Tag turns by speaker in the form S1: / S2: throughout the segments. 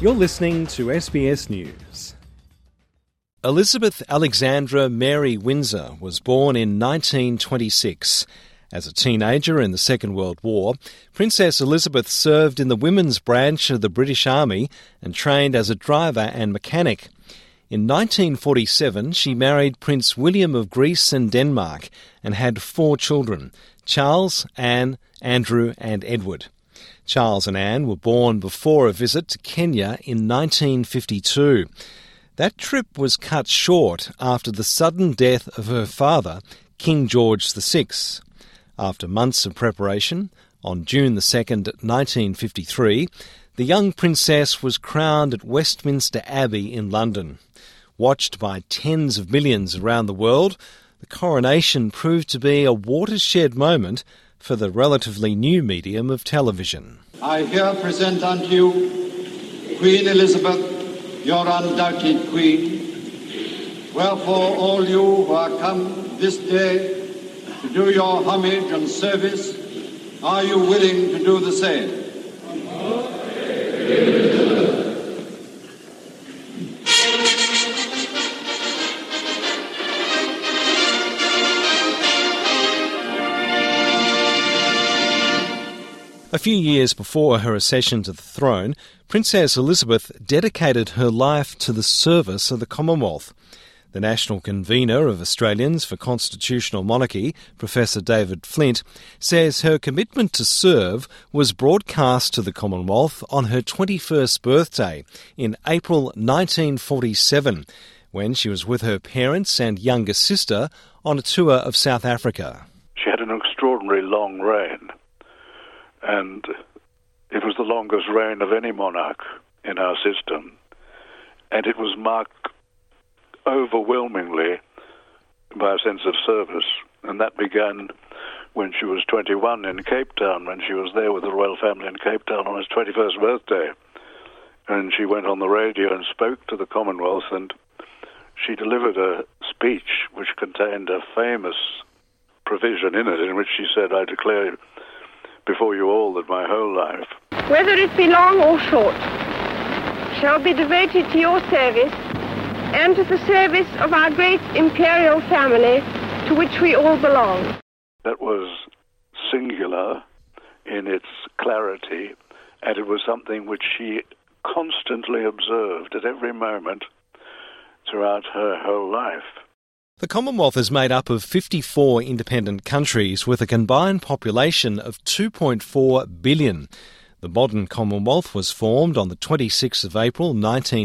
S1: You're listening to SBS News. Elizabeth Alexandra Mary Windsor was born in 1926. As a teenager in the Second World War, Princess Elizabeth served in the women's branch of the British Army and trained as a driver and mechanic. In 1947, she married Prince William of Greece and Denmark and had 4 children, Charles, Anne, Andrew and Edward. Charles and Anne were born before a visit to Kenya in 1952. That trip was cut short after the sudden death of her father, King George VI. After months of preparation, on June 2nd, 1953, the young princess was crowned at Westminster Abbey in London. Watched by tens of millions around the world, the coronation proved to be a watershed moment for the relatively new medium of television.
S2: I here present unto you Queen Elizabeth, your undoubted Queen. Wherefore all you who are come this day to do your homage and service, are you willing to do the same?
S1: A few years before her accession to the throne, Princess Elizabeth dedicated her life to the service of the Commonwealth. The national convener of Australians for Constitutional Monarchy, Professor David Flint, says her commitment to serve was broadcast to the Commonwealth on her 21st birthday in April 1947, when she was with her parents and younger sister on a tour of South Africa.
S3: She had an extraordinarily long reign, and it was the longest reign of any monarch in our system, and it was marked overwhelmingly by a sense of service, and that began when she was 21 in Cape Town, when she was there with the royal family in Cape Town on his 21st birthday. And she went on the radio and spoke to the Commonwealth, and she delivered a speech which contained a famous provision in it, in which she said, "I declare before you all that my whole life,
S4: whether it be long or short, shall be devoted to your service and to the service of our great imperial family to which we all belong."
S3: That was singular in its clarity, and it was something which she constantly observed at every moment throughout her whole life.
S1: The Commonwealth is made up of 54 independent countries with a combined population of 2.4 billion. The modern Commonwealth was formed on the 26th of April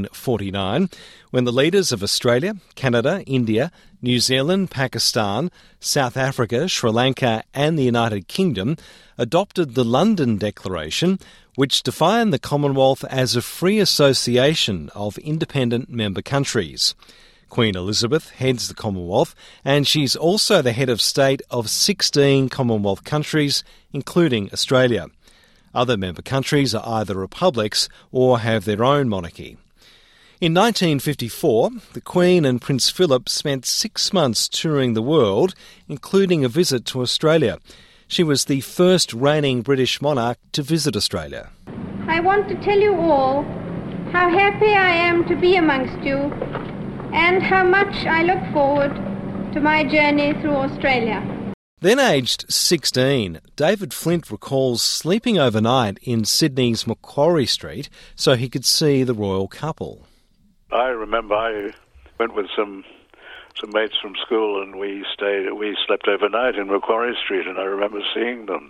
S1: 1949 when the leaders of Australia, Canada, India, New Zealand, Pakistan, South Africa, Sri Lanka and the United Kingdom adopted the London Declaration, which defined the Commonwealth as a free association of independent member countries. Queen Elizabeth heads the Commonwealth, and she's also the head of state of 16 Commonwealth countries, including Australia. Other member countries are either republics or have their own monarchy. In 1954, the Queen and Prince Philip spent 6 months touring the world, including a visit to Australia. She was the first reigning British monarch to visit Australia.
S4: I want to tell you all how happy I am to be amongst you and how much I look forward to my journey through Australia.
S1: Then aged 16, David Flint recalls sleeping overnight in Sydney's Macquarie Street so he could see the royal couple.
S3: I remember I went with some mates from school, and we slept overnight in Macquarie Street, and I remember seeing them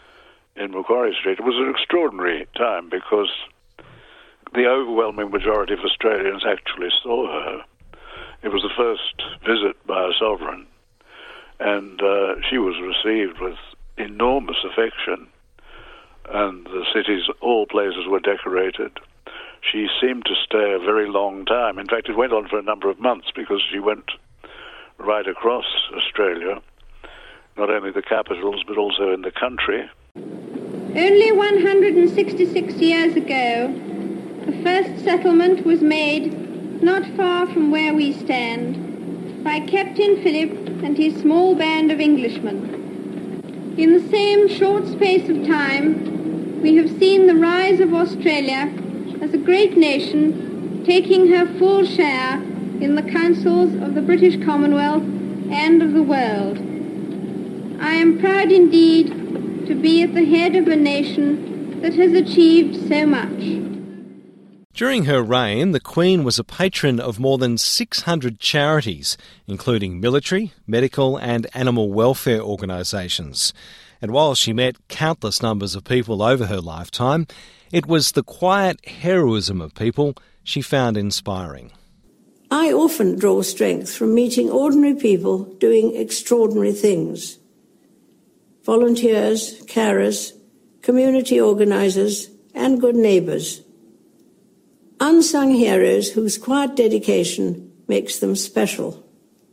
S3: in Macquarie Street. It was an extraordinary time because the overwhelming majority of Australians actually saw her. It was the first visit by a sovereign, and she was received with enormous affection, and the city's all places were decorated. She seemed to stay a very long time. In fact, it went on for a number of months because she went right across Australia, not only the capitals but also in the country.
S4: Only 166 years ago, the first settlement was made not far from where we stand by Captain Phillip and his small band of Englishmen. In the same short space of time, we have seen the rise of Australia as a great nation taking her full share in the councils of the British Commonwealth and of the world. I am proud indeed to be at the head of a nation that has achieved so much.
S1: During her reign, the Queen was a patron of more than 600 charities, including military, medical and animal welfare organisations. And while she met countless numbers of people over her lifetime, it was the quiet heroism of people she found inspiring.
S5: I often draw strength from meeting ordinary people doing extraordinary things. Volunteers, carers, community organisers and good neighbours. Unsung heroes whose quiet dedication makes them special.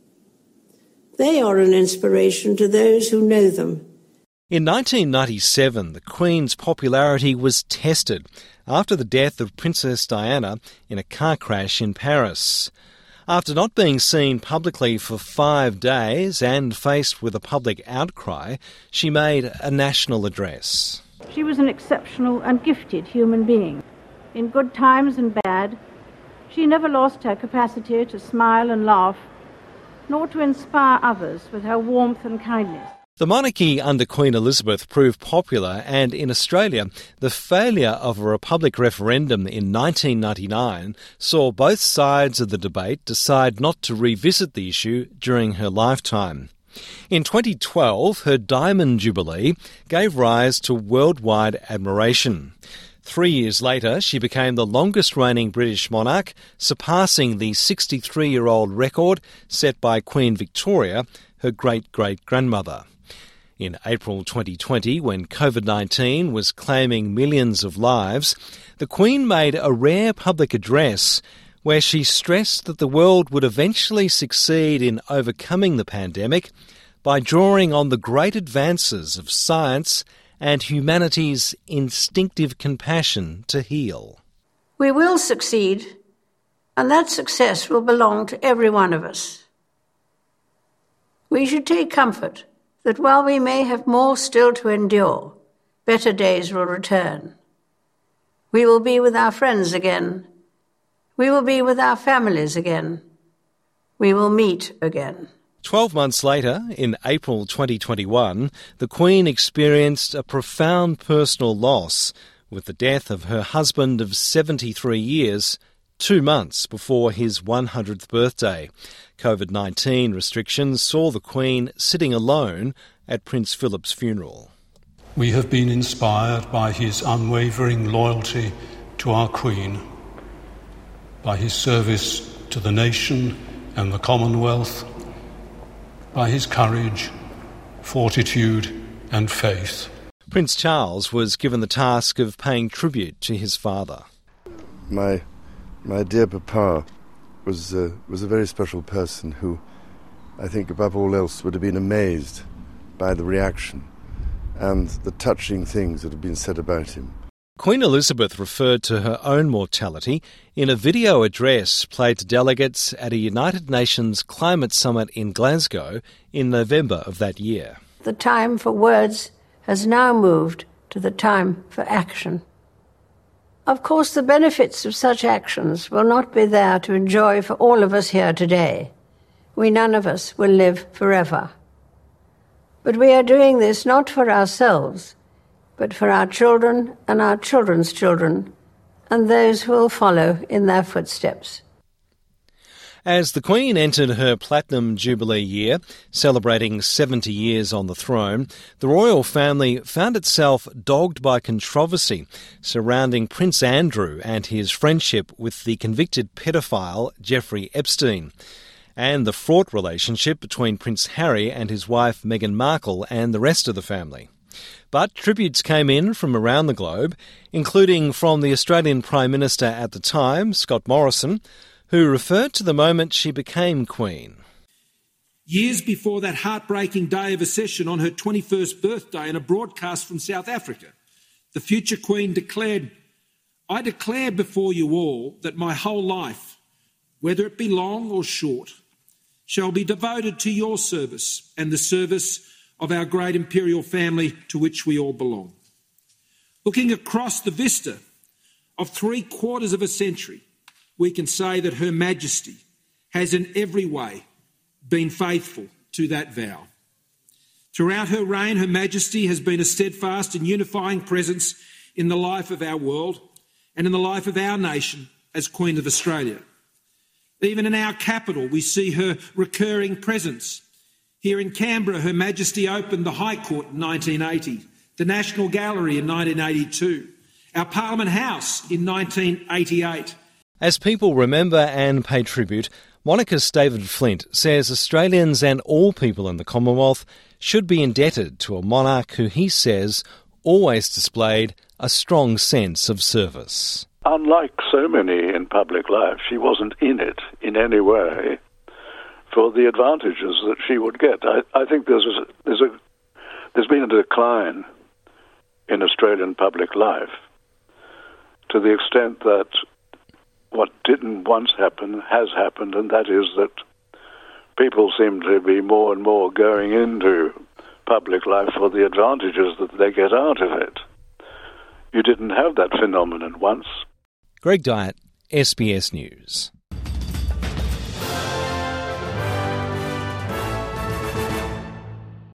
S5: They are an inspiration to those who know them.
S1: In 1997, the Queen's popularity was tested after the death of Princess Diana in a car crash in Paris. After not being seen publicly for 5 days and faced with a public outcry, she made a national address.
S6: She was an exceptional and gifted human being. In good times and bad, she never lost her capacity to smile and laugh, nor to inspire others with her warmth and kindness.
S1: The monarchy under Queen Elizabeth proved popular, and in Australia, the failure of a republic referendum in 1999 saw both sides of the debate decide not to revisit the issue during her lifetime. In 2012, her Diamond Jubilee gave rise to worldwide admiration. 3 years later, she became the longest-reigning British monarch, surpassing the 63-year-old record set by Queen Victoria, her great-great-grandmother. In April 2020, when COVID-19 was claiming millions of lives, the Queen made a rare public address where she stressed that the world would eventually succeed in overcoming the pandemic by drawing on the great advances of science and humanity's instinctive compassion to heal.
S5: We will succeed, and that success will belong to every one of us. We should take comfort that while we may have more still to endure, better days will return. We will be with our friends again. We will be with our families again. We will meet again.
S1: 12 months later, in April 2021, the Queen experienced a profound personal loss with the death of her husband of 73 years, 2 months before his 100th birthday. COVID-19 restrictions saw the Queen sitting alone at Prince Philip's funeral.
S7: We have been inspired by his unwavering loyalty to our Queen, by his service to the nation and the Commonwealth, by his courage, fortitude and faith.
S1: Prince Charles was given the task of paying tribute to his father.
S8: My dear Papa was a very special person who, I think above all else, would have been amazed by the reaction and the touching things that have been said about him.
S1: Queen Elizabeth referred to her own mortality in a video address played to delegates at a United Nations climate summit in Glasgow in November of that year.
S5: The time for words has now moved to the time for action. Of course, the benefits of such actions will not be there to enjoy for all of us here today. We none of us will live forever. But we are doing this not for ourselves, but for our children and our children's children, and those who will follow in their footsteps.
S1: As the Queen entered her Platinum Jubilee year, celebrating 70 years on the throne, the royal family found itself dogged by controversy surrounding Prince Andrew and his friendship with the convicted pedophile Jeffrey Epstein, and the fraught relationship between Prince Harry and his wife Meghan Markle and the rest of the family. But tributes came in from around the globe, including from the Australian Prime Minister at the time, Scott Morrison, who referred to the moment she became Queen.
S9: Years before that heartbreaking day of accession on her 21st birthday in a broadcast from South Africa, the future Queen declared, "I declare before you all that my whole life, whether it be long or short, shall be devoted to your service and the service of our great imperial family to which we all belong. Looking across the vista of 3/4 of a century, we can say that Her Majesty has in every way been faithful to that vow. Throughout her reign, Her Majesty has been a steadfast and unifying presence in the life of our world and in the life of our nation as Queen of Australia. Even in our capital, we see her recurring presence. Here in Canberra, Her Majesty opened the High Court in 1980, the National Gallery in 1982, our Parliament House in 1988.
S1: As people remember and pay tribute, Monaca's David Flint says Australians and all people in the Commonwealth should be indebted to a monarch who he says always displayed a strong sense of service.
S3: Unlike so many in public life, she wasn't in it in any way for the advantages that she would get. I think there's been a decline in Australian public life to the extent that what didn't once happen has happened, and that is that people seem to be more and more going into public life for the advantages that they get out of it. You didn't have that phenomenon once.
S1: Greg Dyett, SBS News.